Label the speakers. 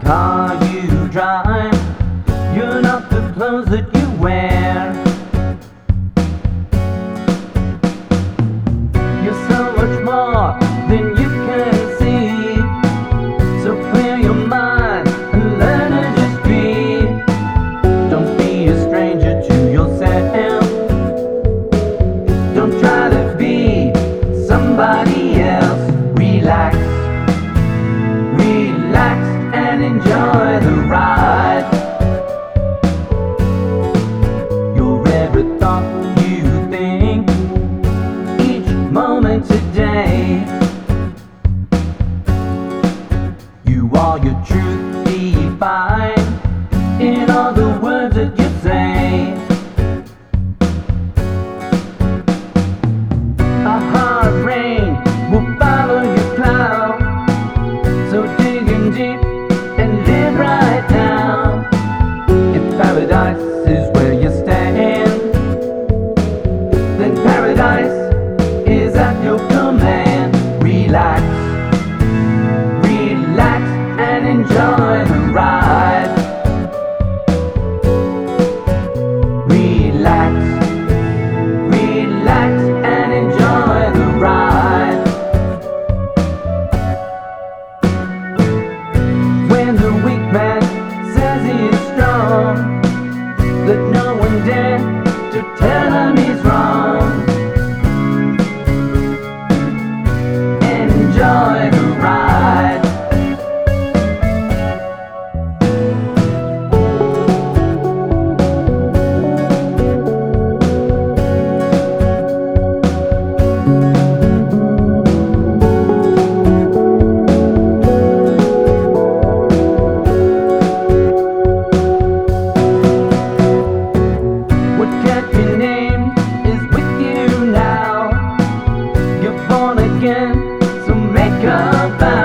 Speaker 1: car you drive, you're not the clothes that you wear. You're so much more than you can see. So clear your mind and learn to just be. Don't be a stranger to yourself. Don't try to be somebody else. Relax, relax and enjoy the ride. Your every thought you think, each moment today. You are your truth defined in all the words that you say. A hard rain will follow your cloud, so dig in deep and live right now. If paradise is where you stand, then paradise is at your command. Relax, relax and enjoy the ride. Relax, relax and enjoy the ride. When the weak man says he is strong, let no one dare to tell him he's wrong. Enjoy the ride. What can't be named is with you now. You're born again, so make a vow.